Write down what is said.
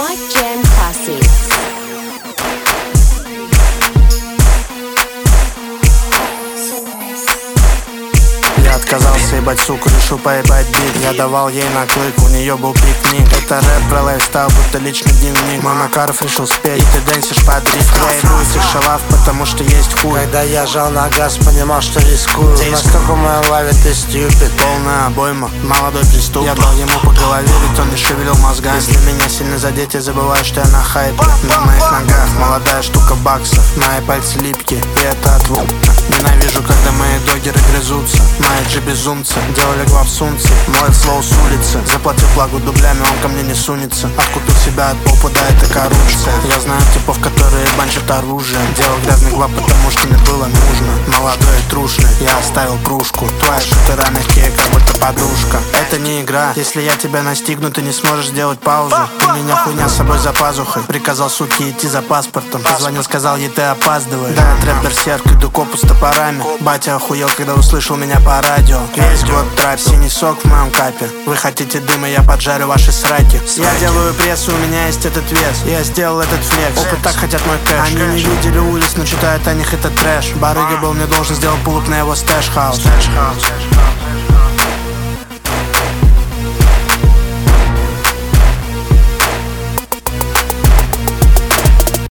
Mike Jam Classics. Я отказался ебать суку, решил поебать бит. Я давал ей наклык, у нее был пикник. Это рэп про лайфстайл, будто личный дневник. Мой Макаров решил спеть, и ты дэнсишь под дрифт. Я иду из этих шалав, потому что есть хуй. Когда я жал на газ, понимал, что рискую. Насколько в моем лаве ты стюпид. Полная обойма, молодой преступник. Я дал ему по голове, ведь он не шевелил мозгами. Если меня сильно задеть, я забываю, что я на хайпе. На моих ногах молодая штука баксов. Мои пальцы липкие, и это от лука. Ненавижу, когда мои догеры грызутся. Мои джи безумцы, делали глав сунцы. Мой флоу с улицы, заплатил благу дублями, он ко мне не сунется. Откупил себя от попа, да это коррупция. Я знаю типов, которые банчат оружие. Делал грязный глав, потому что мне было нужно. Молодой и трушный, я оставил кружку. Твои шутеры мягкие, как будто подушка. Это не игра, если я тебя настигну, ты не сможешь сделать паузу. У меня хуйня с собой за пазухой. Приказал сутки идти за паспортом. Позвонил, сказал ей, ты опаздываешь. Да, я трэп берсерк, иду копу с топорами. Батя охуел, когда услышал меня по радио. Весь год трап, синий сок в моем капе. Вы хотите дыма, я поджарю ваши сраки. Я делаю пресс, у меня есть этот вес. Я сделал этот флекс, опыт так хотят мой кэш. Они не видели улиц, но читают о них этот трэш. Барыга был мне должен, сделал пулуп на его стэш-хаус.